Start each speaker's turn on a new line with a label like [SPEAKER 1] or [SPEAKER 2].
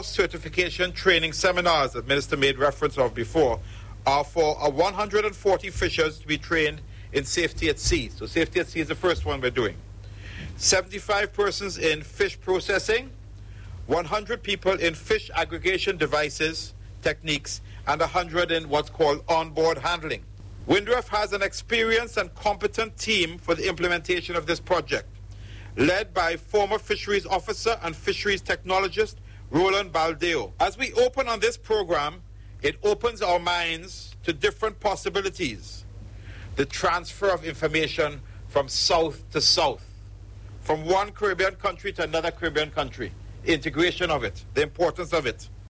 [SPEAKER 1] certification training seminars that Minister made reference of before are for 140 fishers to be trained in safety at sea. So safety at sea is the first one we're doing. 75 persons in fish processing, 100 people in fish aggregation devices, techniques, and 100 in what's called onboard handling. Windruff has an experienced and competent team for the implementation of this project, led by former fisheries officer and fisheries technologist Roland Baldeo. As we open on this program, it opens our minds to different possibilities. The transfer of information from south to south, from one Caribbean country to another Caribbean country, the integration of it, the importance of it.